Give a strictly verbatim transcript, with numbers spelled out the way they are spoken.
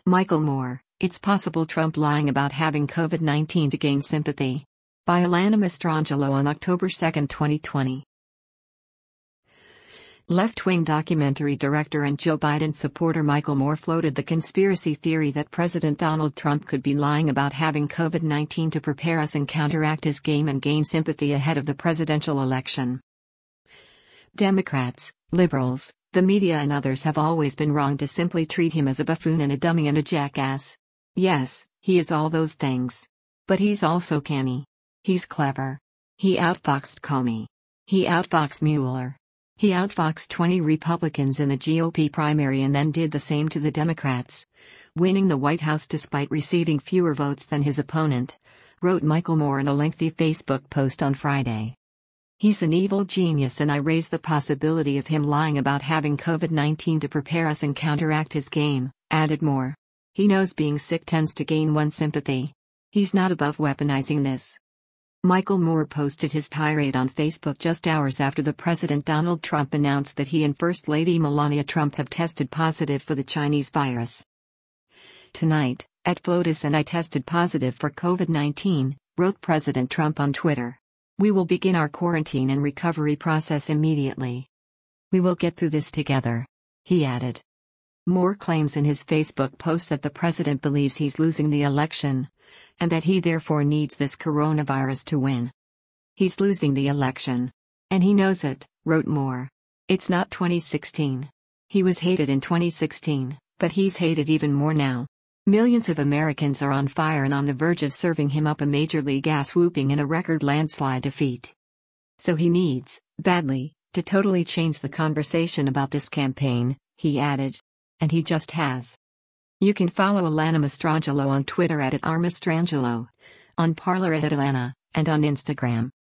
Michael Moore, It's Possible Trump Lying About Having COVID nineteen to Gain Sympathy. By Alana Mastrangelo on October second, twenty twenty. Left-wing documentary director and Joe Biden supporter Michael Moore floated the conspiracy theory that President Donald Trump could be lying about having COVID nineteen to prepare us and counteract his game and gain sympathy ahead of the presidential election. Democrats, liberals, the media and others have always been wrong to simply treat him as a buffoon and a dummy and a jackass. Yes, he is all those things. But he's also canny. He's clever. He outfoxed Comey. He outfoxed Mueller. He outfoxed twenty Republicans in the G O P primary and then did the same to the Democrats, winning the White House despite receiving fewer votes than his opponent, wrote Michael Moore in a lengthy Facebook post on Friday. He's an evil genius and I raise the possibility of him lying about having COVID nineteen to prepare us and counteract his game, added Moore. He knows being sick tends to gain one's sympathy. He's not above weaponizing this. Michael Moore posted his tirade on Facebook just hours after the President Donald Trump announced that he and First Lady Melania Trump have tested positive for the Chinese virus. Tonight, at FLOTUS and I tested positive for COVID nineteen, wrote President Trump on Twitter. We will begin our quarantine and recovery process immediately. We will get through this together, he added. Moore claims in his Facebook post that the president believes he's losing the election, and that he therefore needs this coronavirus to win. He's losing the election. And he knows it, wrote Moore. It's not twenty sixteen. He was hated in twenty sixteen, but he's hated even more now. Millions of Americans are on fire and on the verge of serving him up a Major League ass whooping in a record landslide defeat. So he needs, badly, to totally change the conversation about this campaign, he added. And he just has. You can follow Alana Mastrangelo on Twitter at, at r mastrangelo, on Parler at, at Alana, and on Instagram.